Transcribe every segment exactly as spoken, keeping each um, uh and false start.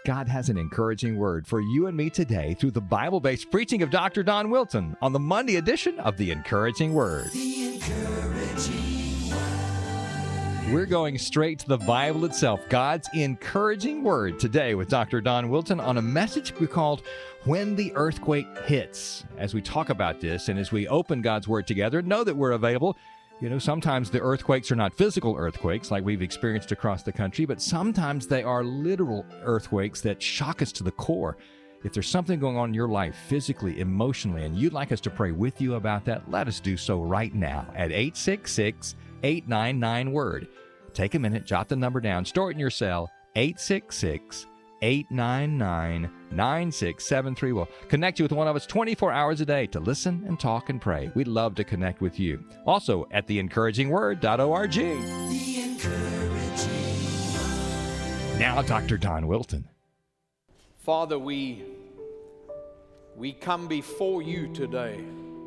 God has an encouraging word for you and me today through the Bible-based preaching of Doctor Don Wilton on the Monday edition of The Encouraging Word. The Encouraging Word. We're going straight to the Bible itself, God's encouraging word today with Doctor Don Wilton on a message we called When the Earthquake Hits. As we talk about this and as we open God's word together, know that we're available. You know, sometimes the earthquakes are not physical earthquakes like we've experienced across the country, but sometimes they are literal earthquakes that shock us to the core. If there's something going on in your life physically, emotionally, and you'd like us to pray with you about that, let us do so right now at eight six six, eight nine nine, WORD. Take a minute, jot the number down, store it in your cell, eight six six, eight nine nine, nine six seven three. We'll connect you with one of us twenty-four hours a day to listen and talk and pray. We'd love to connect with you. Also at the encouraging word dot org. The Encouraging Word. Now, Doctor Don Wilton. Father, we, we come before you today.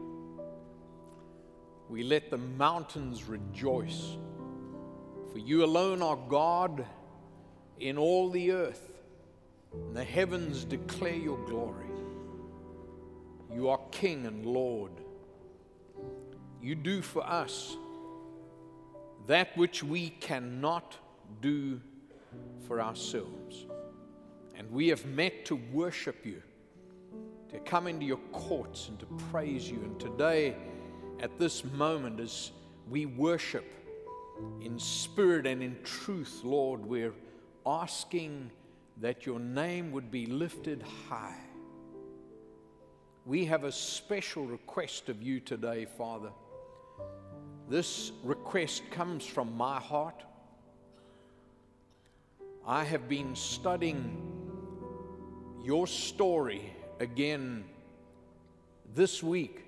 We let the mountains rejoice, for you alone are God in all the earth. And the heavens declare your glory. You are King and Lord. You do for us that which we cannot do for ourselves. And we have met to worship you, to come into your courts and to praise you. And today, at this moment, as we worship in spirit and in truth, Lord, we're asking that your name would be lifted high. We have a special request of you today, Father. This request comes from my heart. I have been studying your story again this week,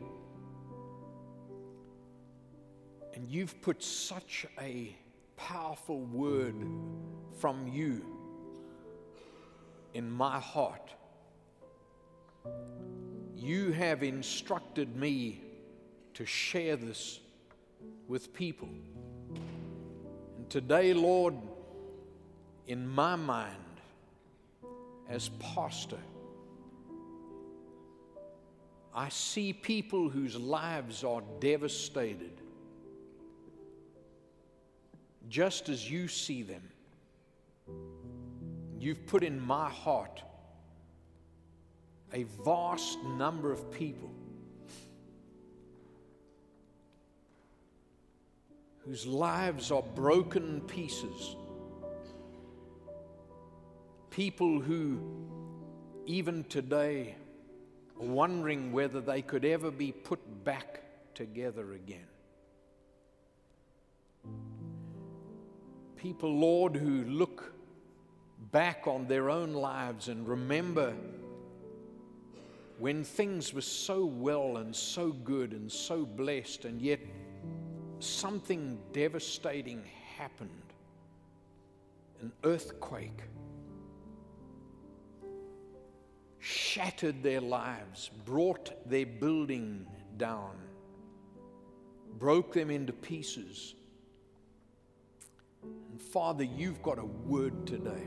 and you've put such a powerful word from you in my heart. You have instructed me to share this with people. And today, Lord, in my mind, as pastor, I see people whose lives are devastated, just as you see them. You've put in my heart a vast number of people whose lives are broken pieces. People who, even today, are wondering whether they could ever be put back together again. People, Lord, who look back on their own lives and remember when things were so well and so good and so blessed, and yet something devastating happened. An earthquake shattered their lives, brought their building down, broke them into pieces. And Father, you've got a word today.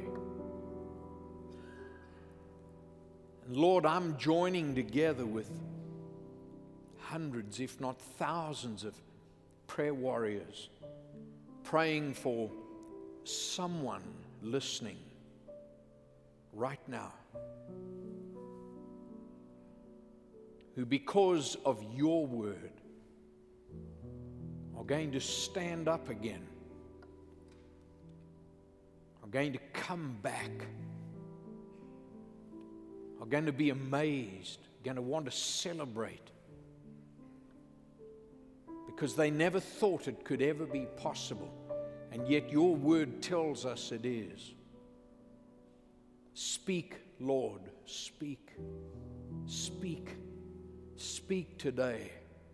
And Lord, I'm joining together with hundreds, if not thousands, of prayer warriors, praying for someone listening right now, who, because of your word, are going to stand up again, are going to come back, are going to be amazed, going to want to celebrate, because they never thought it could ever be possible, and yet your word tells us it is. Speak, Lord, speak, speak, speak today.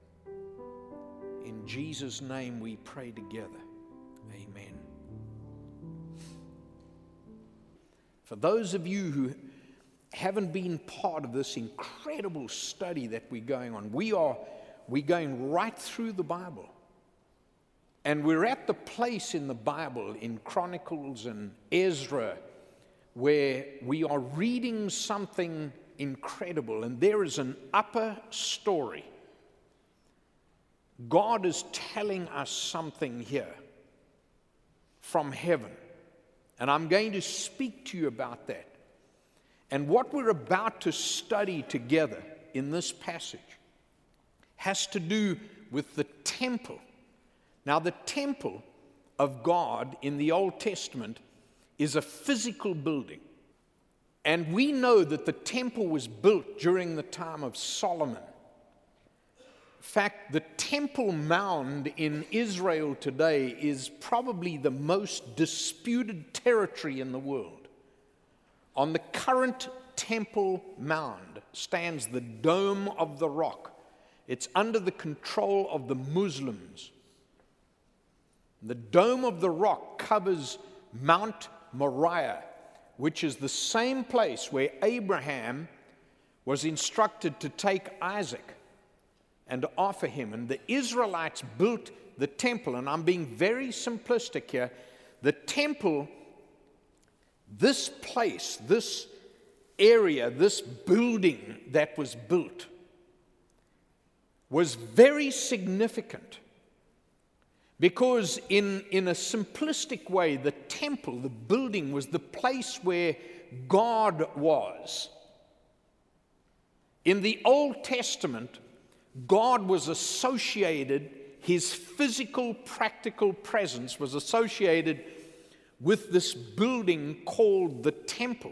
In Jesus' name we pray together. Amen. For those of you who haven't been part of this incredible study that we're going on, we are we're going right through the Bible. And we're at the place in the Bible, in Chronicles and Ezra, where we are reading something incredible, and there is an upper story. God is telling us something here from heaven, and I'm going to speak to you about that. And what we're about to study together in this passage has to do with the temple. Now, the temple of God in the Old Testament is a physical building. And we know that the temple was built during the time of Solomon. In fact, the Temple Mount in Israel today is probably the most disputed territory in the world. On the current Temple Mount stands the Dome of the Rock. It's under the control of the Muslims. The Dome of the Rock covers Mount Moriah, which is the same place where Abraham was instructed to take Isaac and offer him. And the Israelites built the temple, and I'm being very simplistic here. The temple, this place, this area, this building that was built was very significant because in, in a simplistic way, the temple, the building, was the place where God was. In the Old Testament, God was associated, his physical, practical presence was associated with this building called the temple.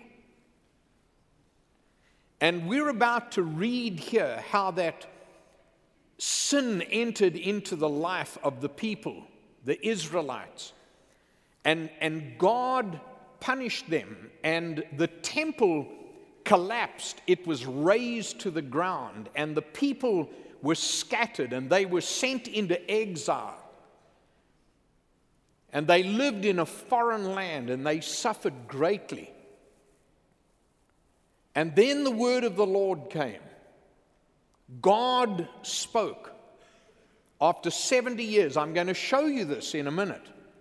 And we're about to read here how that sin entered into the life of the people, the Israelites, and, and God punished them, and the temple collapsed. It was razed to the ground, and the people were scattered, and they were sent into exile. And they lived in a foreign land, and they suffered greatly. And then the word of the Lord came. God spoke. After seventy years, I'm going to show you this in a minute.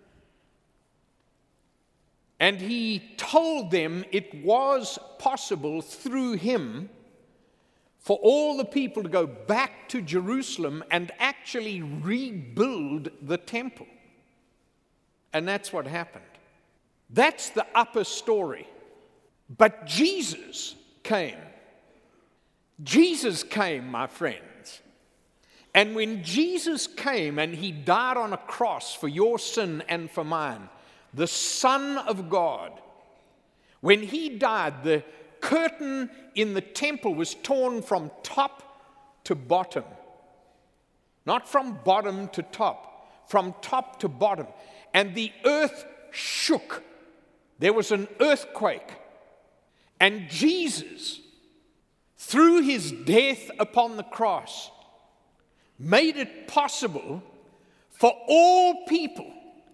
And he told them it was possible through him for all the people to go back to Jerusalem and actually rebuild the temple. And that's what happened. That's the upper story. But Jesus came. Jesus came, my friends. And when Jesus came and he died on a cross for your sin and for mine, the Son of God, when he died, the curtain in the temple was torn from top to bottom. Not from bottom to top, from top to bottom. And the earth shook. There was an earthquake. And Jesus, through his death upon the cross, made it possible for all people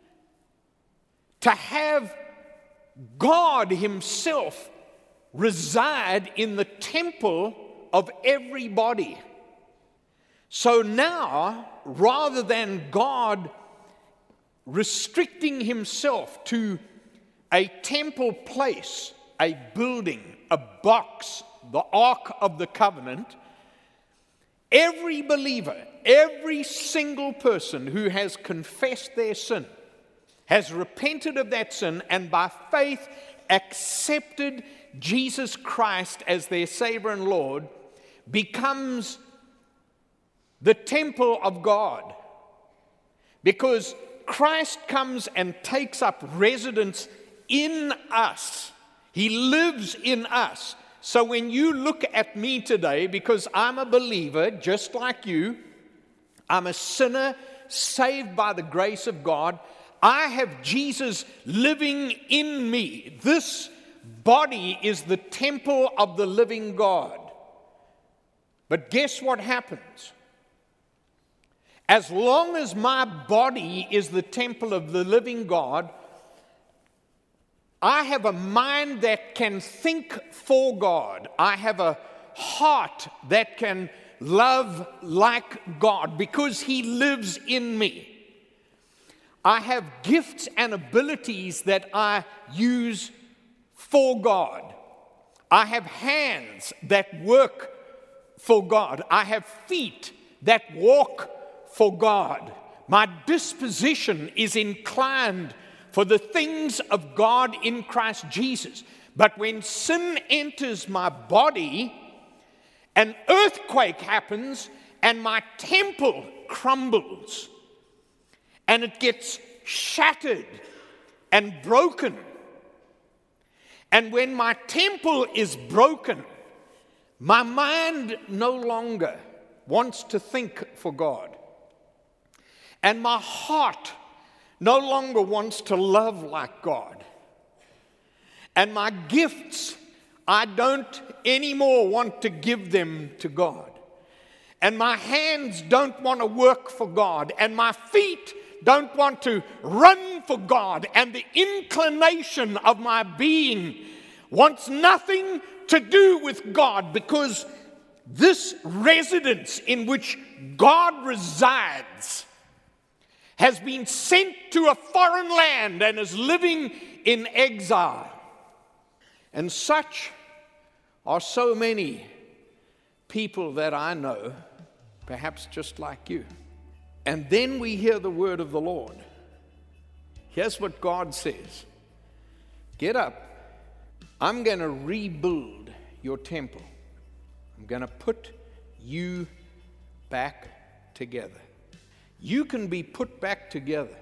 to have God himself reside in the temple of everybody. So now, rather than God restricting himself to a temple place, a building, a box, the Ark of the Covenant, every believer, every single person who has confessed their sin, has repented of that sin, and by faith accepted Jesus Christ as their Savior and Lord, becomes the temple of God. Because Christ comes and takes up residence in us. He lives in us. So when you look at me today, because I'm a believer just like you, I'm a sinner saved by the grace of God, I have Jesus living in me. This body is the temple of the living God. But guess what happens? As long as my body is the temple of the living God, I have a mind that can think for God. I have a heart that can love like God because he lives in me. I have gifts and abilities that I use for God. I have hands that work for God. I have feet that walk for God. My disposition is inclined for the things of God in Christ Jesus. But when sin enters my body, an earthquake happens and my temple crumbles and it gets shattered and broken. And when my temple is broken, my mind no longer wants to think for God. And my heart no longer wants to love like God. And my gifts, I don't anymore want to give them to God. And my hands don't want to work for God. And my feet don't want to run for God. And the inclination of my being wants nothing to do with God, because this residence in which God resides has been sent to a foreign land and is living in exile. And such are so many people that I know, perhaps just like you. And then we hear the word of the Lord. Here's what God says. Get up. I'm going to rebuild your temple. I'm going to put you back together. You can be put back together.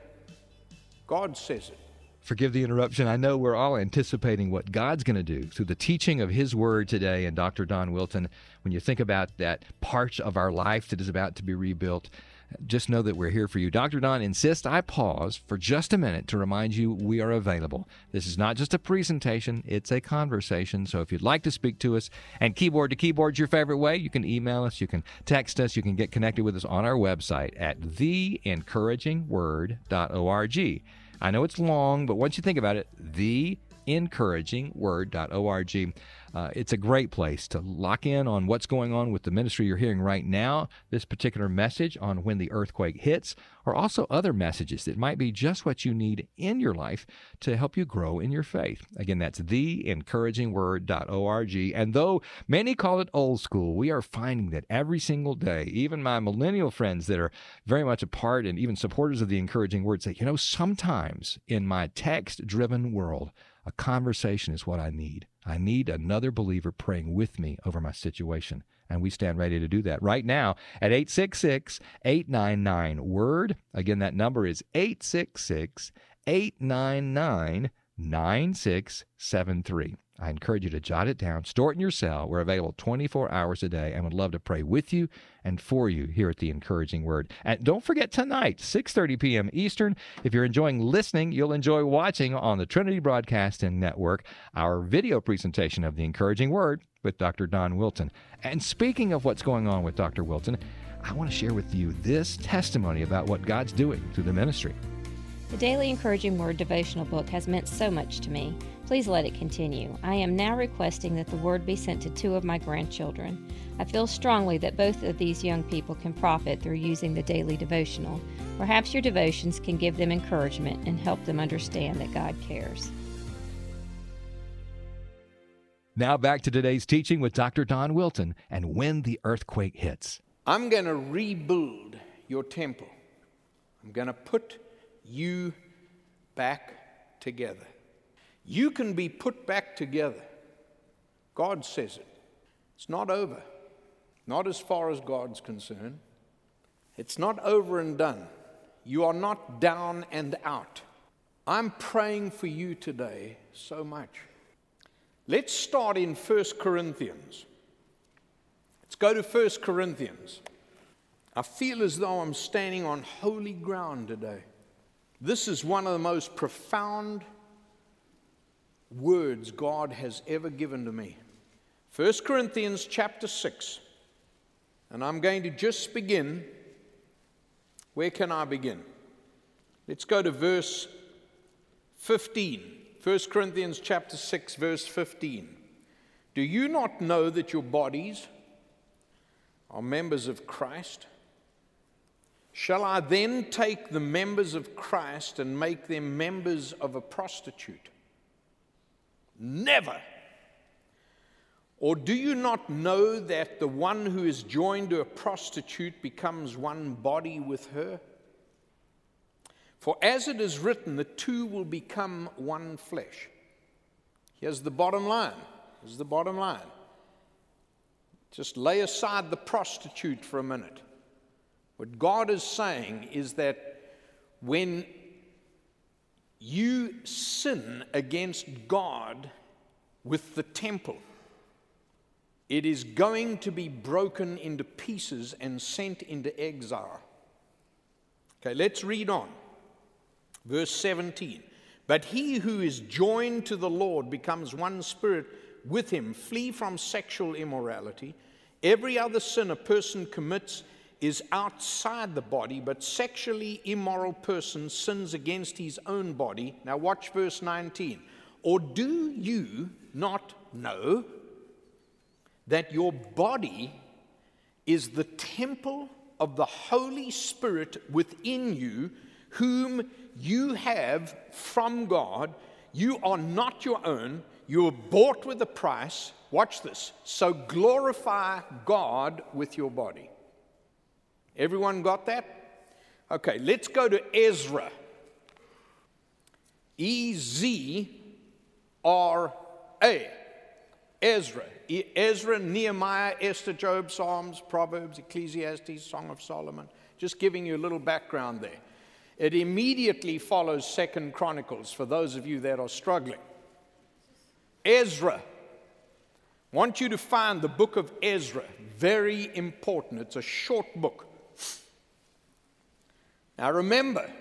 God says it. Forgive the interruption. I know we're all anticipating what God's going to do through the teaching of His Word today and Doctor Don Wilton. When you think about that part of our life that is about to be rebuilt, just know that we're here for you. Doctor Don insists I pause for just a minute to remind you we are available. This is not just a presentation, it's a conversation. So if you'd like to speak to us, and keyboard to keyboard's your favorite way, you can email us, you can text us, you can get connected with us on our website at the encouraging word dot org. I know it's long, but once you think about it, the encouraging word dot org. Uh, it's a great place to lock in on what's going on with the ministry you're hearing right now, this particular message on when the earthquake hits, or also other messages that might be just what you need in your life to help you grow in your faith. Again, that's the encouraging word dot org. And though many call it old school, we are finding that every single day, even my millennial friends that are very much a part and even supporters of the Encouraging Word say, you know, sometimes in my text-driven world, a conversation is what I need. I need another believer praying with me over my situation. And we stand ready to do that right now at eight six six, eight nine nine, WORD. Again, that number is eight six six, eight nine nine, nine six seven three. I encourage you to jot it down, store it in your cell. We're available twenty-four hours a day and would love to pray with you and for you here at the Encouraging Word. And don't forget tonight, six thirty p.m. Eastern. If you're enjoying listening, you'll enjoy watching on the Trinity Broadcasting Network our video presentation of the Encouraging Word with Doctor Don Wilton. And speaking of what's going on with Doctor Wilton, I want to share with you this testimony about what God's doing through the ministry. The Daily Encouraging Word devotional book has meant so much to me. Please let it continue. I am now requesting that the Word be sent to two of my grandchildren. I feel strongly that both of these young people can profit through using the daily devotional. Perhaps your devotions can give them encouragement and help them understand that God cares. Now back to today's teaching with Doctor Don Wilton and When the Earthquake Hits. I'm going to rebuild your temple. I'm going to put you back together. You can be put back together. God says it. It's not over. Not as far as God's concerned. It's not over and done. You are not down and out. I'm praying for you today so much. Let's start in First Corinthians. Let's go to First Corinthians. I feel as though I'm standing on holy ground today. This is one of the most profound words God has ever given to me. First Corinthians chapter six. And I'm going to just begin. Where can I begin? Let's go to verse fifteen. First Corinthians chapter six, verse fifteen. Do you not know that your bodies are members of Christ? Shall I then take the members of Christ and make them members of a prostitute? Never. Or do you not know that the one who is joined to a prostitute becomes one body with her? For as it is written, the two will become one flesh. Here's the bottom line. Here's the bottom line. Just lay aside the prostitute for a minute. What God is saying is that when you sin against God with the temple, it is going to be broken into pieces and sent into exile. Okay, let's read on. Verse seventeen. But he who is joined to the Lord becomes one spirit with him. Flee from sexual immorality. Every other sin a person commits is outside the body, but sexually immoral person sins against his own body. Now watch verse nineteen. Or do you not know that your body is the temple of the Holy Spirit within you, whom you have from God? You are not your own. You were bought with a price. Watch this. So glorify God with your body. Everyone got that? Okay, let's go to Ezra. E Z R A. Ezra. Ezra, Nehemiah, Esther, Job, Psalms, Proverbs, Ecclesiastes, Song of Solomon. Just giving you a little background there. It immediately follows Second Chronicles for those of you that are struggling. Ezra. I want you to find the book of Ezra. Very important. It's a short book. Now remember,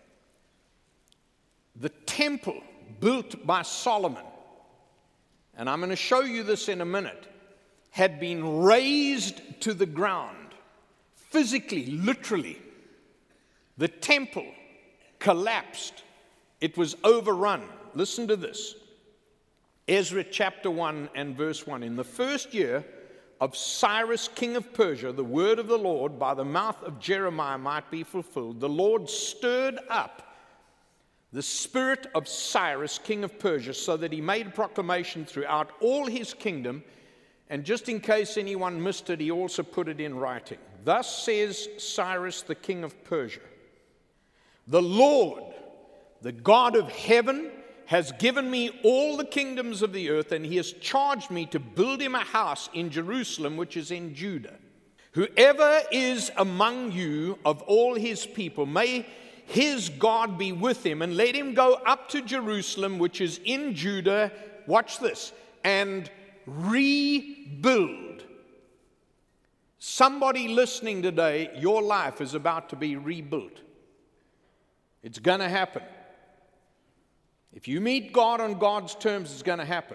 the temple built by Solomon, and I'm going to show you this in a minute, had been razed to the ground, physically, literally. The temple collapsed. It was overrun. Listen to this. Ezra chapter one and verse one. In the first year of Cyrus, king of Persia, the word of the Lord by the mouth of Jeremiah might be fulfilled. The Lord stirred up the spirit of Cyrus, king of Persia, so that he made a proclamation throughout all his kingdom. And just in case anyone missed it, he also put it in writing. Thus says Cyrus, the king of Persia, the Lord, the God of heaven, has given me all the kingdoms of the earth, and he has charged me to build him a house in Jerusalem, which is in Judah. Whoever is among you of all his people, may his God be with him, and let him go up to Jerusalem, which is in Judah, watch this, and rebuild. Somebody listening today, your life is about to be rebuilt. It's going to happen. If you meet God on God's terms, it's going to happen.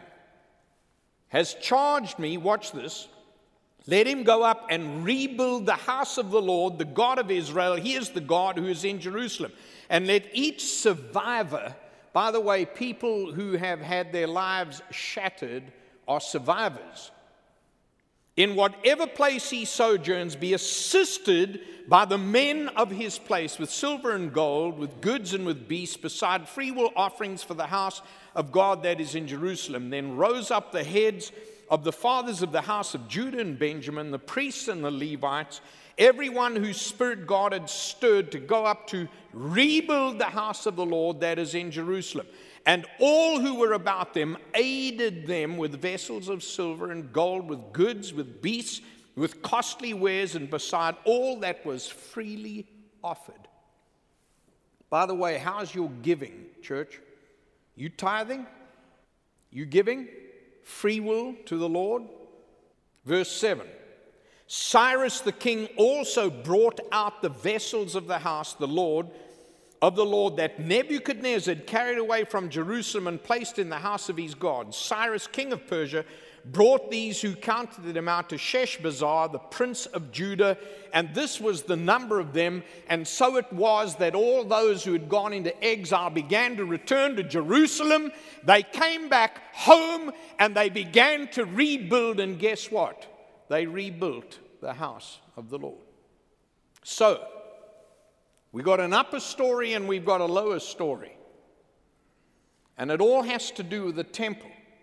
Has charged me, watch this, let him go up and rebuild the house of the Lord, the God of Israel. He is the God who is in Jerusalem. And let each survivor, by the way, people who have had their lives shattered are survivors. In whatever place he sojourns, be assisted by the men of his place with silver and gold, with goods and with beasts, beside freewill offerings for the house of God that is in Jerusalem. Then rose up the heads of the fathers of the house of Judah and Benjamin, the priests and the Levites, everyone whose spirit God had stirred to go up to rebuild the house of the Lord that is in Jerusalem. And all who were about them aided them with vessels of silver and gold, with goods, with beasts, with costly wares, and beside all that was freely offered. By the way, how's your giving, church? You tithing? You giving? Free will to the Lord? Verse seven. Cyrus the king also brought out the vessels of the house, the Lord, of the Lord, that Nebuchadnezzar had carried away from Jerusalem and placed in the house of his God. Cyrus, king of Persia, brought these who counted them out to Sheshbazzar, the prince of Judah, and this was the number of them. And so it was that all those who had gone into exile began to return to Jerusalem. They came back home and they began to rebuild, and guess what? They rebuilt the house of the Lord. So, we got an upper story and we've got a lower story. And it all has to do with the temple.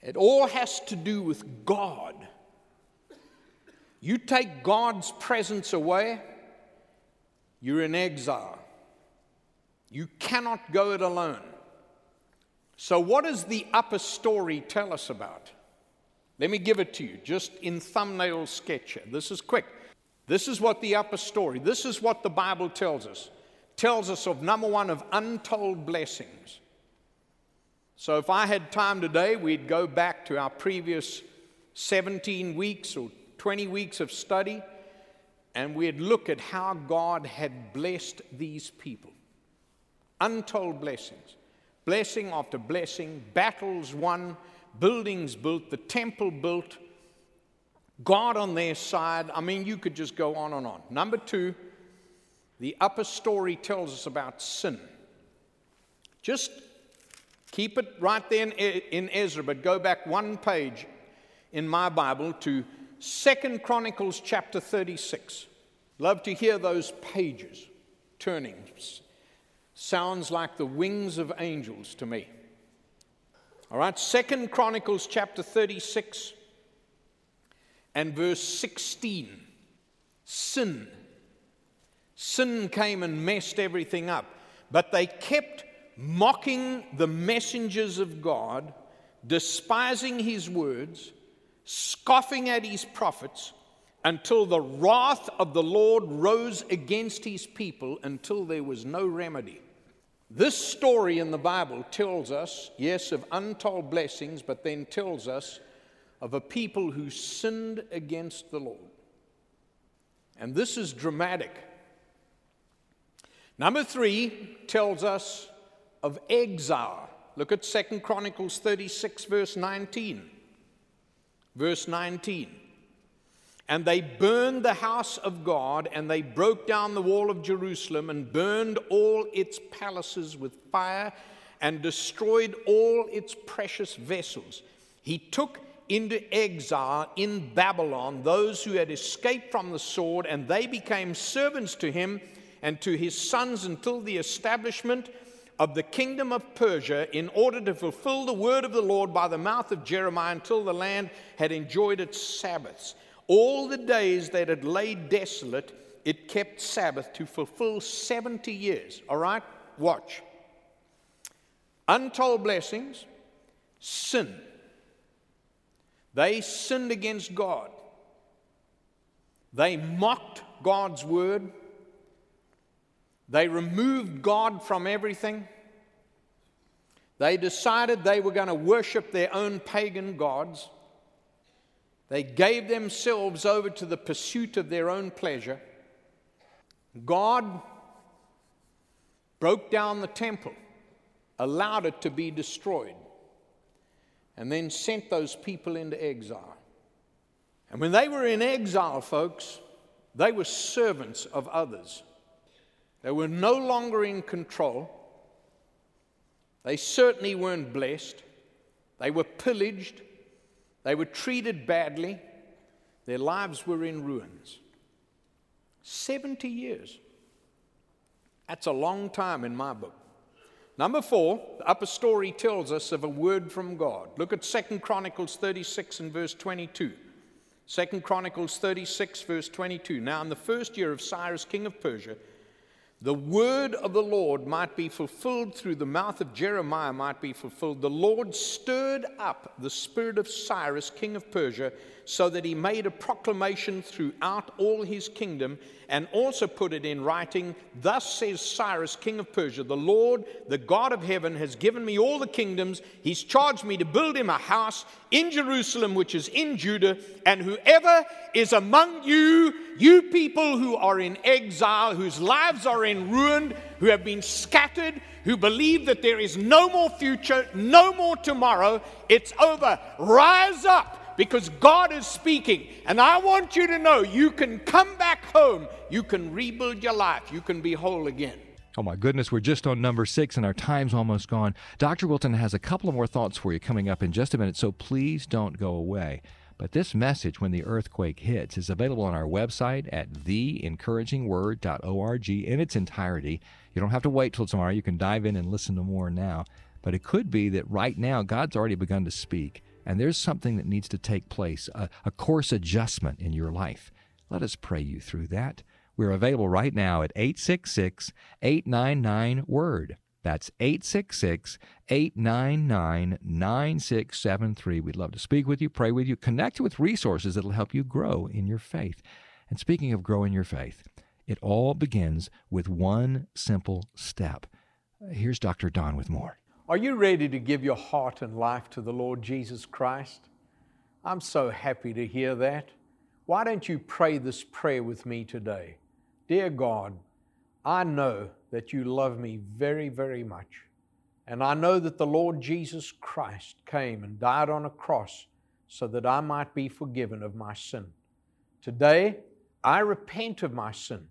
It all has to do with God. You take God's presence away, you're in exile. You cannot go it alone. So what does the upper story tell us about? Let me give it to you, just in thumbnail sketch here. This is quick. This is what the upper story, this is what the Bible tells us. Tells us of, number one, of untold blessings. So if I had time today, we'd go back to our previous seventeen weeks or twenty weeks of study, and we'd look at how God had blessed these people. Untold blessings. Blessing after blessing, battles won, buildings built, the temple built, God on their side. I mean, you could just go on and on. Number two, the upper story tells us about sin. Just keep it right there in, in Ezra, but go back one page in my Bible to Second Chronicles chapter thirty-six. Love to hear those pages turning. Sounds like the wings of angels to me. All right, Second Chronicles chapter thirty-six and verse sixteen. Sin. Sin came and messed everything up. But they kept mocking the messengers of God, despising his words, scoffing at his prophets, until the wrath of the Lord rose against his people, until there was no remedy. This story in the Bible tells us, yes, of untold blessings, but then tells us of a people who sinned against the Lord. And this is dramatic. Number three tells us of exile. Look at Second Chronicles thirty-six, verse nineteen. Verse nineteen. And they burned the house of God, and they broke down the wall of Jerusalem, and burned all its palaces with fire, and destroyed all its precious vessels. He took into exile in Babylon those who had escaped from the sword, and they became servants to him and to his sons until the establishment of the kingdom of Persia, in order to fulfill the word of the Lord by the mouth of Jeremiah, until the land had enjoyed its Sabbaths. All the days that it lay desolate, it kept Sabbath to fulfill seventy years. All right? Watch. Untold blessings, sin. They sinned against God. They mocked God's word. They removed God from everything. They decided they were going to worship their own pagan gods. They gave themselves over to the pursuit of their own pleasure. God broke down the temple, allowed it to be destroyed, and then sent those people into exile. And when they were in exile, folks, they were servants of others. They were no longer in control. They certainly weren't blessed. They were pillaged. They were treated badly. Their lives were in ruins. seventy years. That's a long time in my book. Number four, the upper story tells us of a word from God. Look at Second Chronicles thirty-six and verse twenty-two. Second Chronicles thirty-six, verse twenty-two. Now in the first year of Cyrus, king of Persia, the word of the Lord might be fulfilled through the mouth of Jeremiah might be fulfilled. The Lord stirred up the spirit of Cyrus, king of Persia, so that he made a proclamation throughout all his kingdom, and also put it in writing. Thus says Cyrus, king of Persia, the Lord, the God of heaven, has given me all the kingdoms. He's charged me to build him a house in Jerusalem, which is in Judah. And whoever is among you, you people who are in exile, whose lives are in ruin, who have been scattered, who believe that there is no more future, no more tomorrow, it's over. Rise up, because God is speaking. And I want you to know you can come back home. You can rebuild your life. You can be whole again. Oh my goodness, we're just on number six and our time's almost gone. Doctor Wilton has a couple of more thoughts for you coming up in just a minute, so please don't go away. But this message, When the Earthquake Hits, is available on our website at the encouraging word dot org in its entirety. You don't have to wait till tomorrow. You can dive in and listen to more now. But it could be that right now God's already begun to speak. and there's something that needs to take place, a, a course adjustment in your life. Let us pray you through that. We're available right now at eight six six, eight nine nine, WORD. That's eight six six, eight nine nine, nine six seven three. We'd love to speak with you, pray with you, connect you with resources that will help you grow in your faith. And speaking of growing your faith, it all begins with one simple step. Here's Doctor Don with more. Are you ready to give your heart and life to the Lord Jesus Christ? I'm so happy to hear that. Why don't you pray this prayer with me today? Dear God, I know that you love me very, very much. And I know that the Lord Jesus Christ came and died on a cross so that I might be forgiven of my sin. Today, I repent of my sin.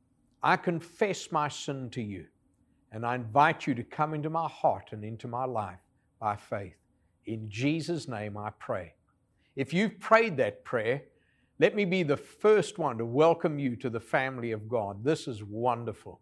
I confess my sin to you. And I invite you to come into my heart and into my life by faith. In Jesus' name I pray. If you've prayed that prayer, let me be the first one to welcome you to the family of God. This is wonderful.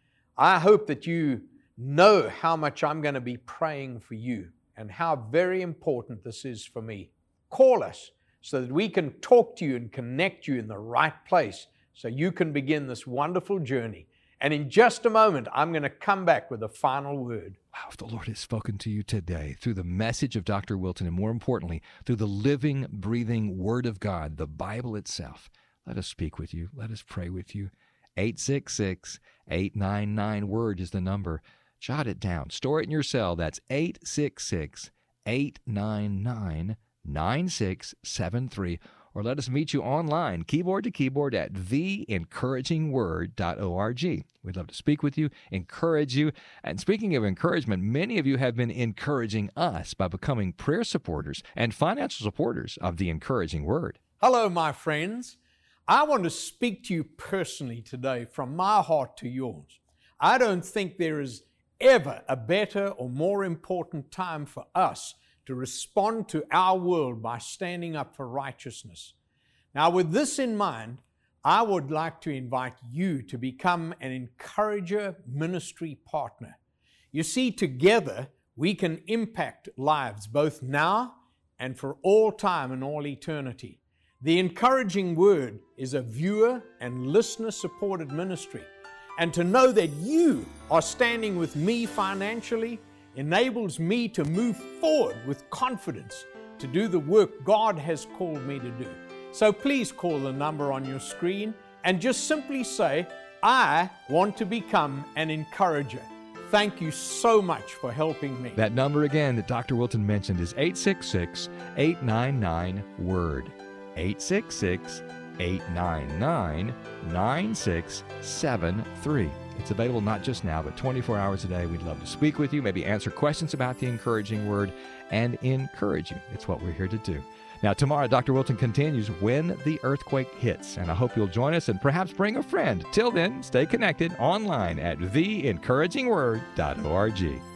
I hope that you know how much I'm going to be praying for you and how very important this is for me. Call us so that we can talk to you and connect you in the right place so you can begin this wonderful journey. And in just a moment, I'm going to come back with a final word. Wow, if the Lord has spoken to you today through the message of Doctor Wilton, and more importantly, through the living, breathing Word of God, the Bible itself, let us speak with you. Let us pray with you. eight six six, eight nine nine, WORD is the number. Jot it down. Store it in your cell. That's eight six six, eight nine nine, nine six seven three. Or let us meet you online, keyboard to keyboard, at the encouraging word dot org. We'd love to speak with you, encourage you. And speaking of encouragement, many of you have been encouraging us by becoming prayer supporters and financial supporters of the Encouraging Word. Hello, my friends. I want to speak to you personally today from my heart to yours. I don't think there is ever a better or more important time for us to respond to our world by standing up for righteousness. Now, with this in mind, I would like to invite you to become an Encourager Ministry partner. You see, together we can impact lives both now and for all time and all eternity. The Encouraging Word is a viewer and listener-supported ministry. And to know that you are standing with me financially enables me to move forward with confidence to do the work God has called me to do. So please call the number on your screen and just simply say, I want to become an encourager. Thank you so much for helping me. That number again that Doctor Wilton mentioned is eight six six, eight nine nine, WORD. eight six six, eight nine nine, nine six seven three. It's available not just now, but twenty-four hours a day. We'd love to speak with you, maybe answer questions about the Encouraging Word, and encourage you. It's what we're here to do. Now, tomorrow, Doctor Wilton continues When the Earthquake Hits, and I hope you'll join us and perhaps bring a friend. Till then, stay connected online at the encouraging word dot org.